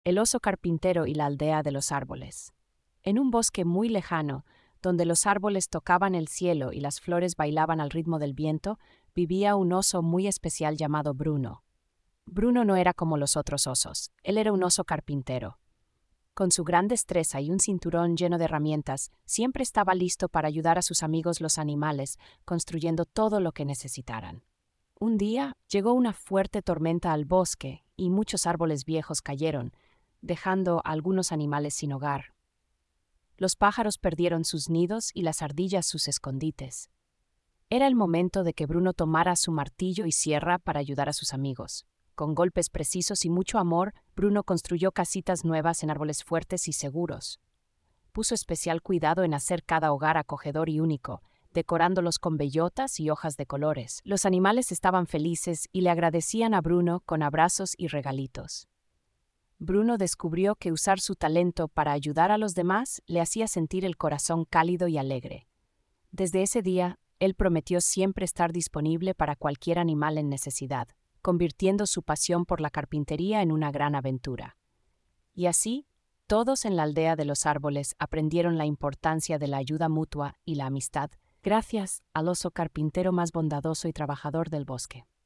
El oso carpintero y la aldea de los árboles. En un bosque muy lejano, donde los árboles tocaban el cielo y las flores bailaban al ritmo del viento, vivía un oso muy especial llamado Bruno. Bruno no era como los otros osos, él era un oso carpintero. Con su gran destreza y un cinturón lleno de herramientas, siempre estaba listo para ayudar a sus amigos los animales, construyendo todo lo que necesitaran. Un día llegó una fuerte tormenta al bosque y muchos árboles viejos cayeron, dejando a algunos animales sin hogar. Los pájaros perdieron sus nidos y las ardillas sus escondites. Era el momento de que Bruno tomara su martillo y sierra para ayudar a sus amigos. Con golpes precisos y mucho amor, Bruno construyó casitas nuevas en árboles fuertes y seguros. Puso especial cuidado en hacer cada hogar acogedor y único, decorándolos con bellotas y hojas de colores. Los animales estaban felices y le agradecían a Bruno con abrazos y regalitos. Bruno descubrió que usar su talento para ayudar a los demás le hacía sentir el corazón cálido y alegre. Desde ese día, él prometió siempre estar disponible para cualquier animal en necesidad, convirtiendo su pasión por la carpintería en una gran aventura. Y así, todos en la aldea de los árboles aprendieron la importancia de la ayuda mutua y la amistad, gracias al oso carpintero más bondadoso y trabajador del bosque.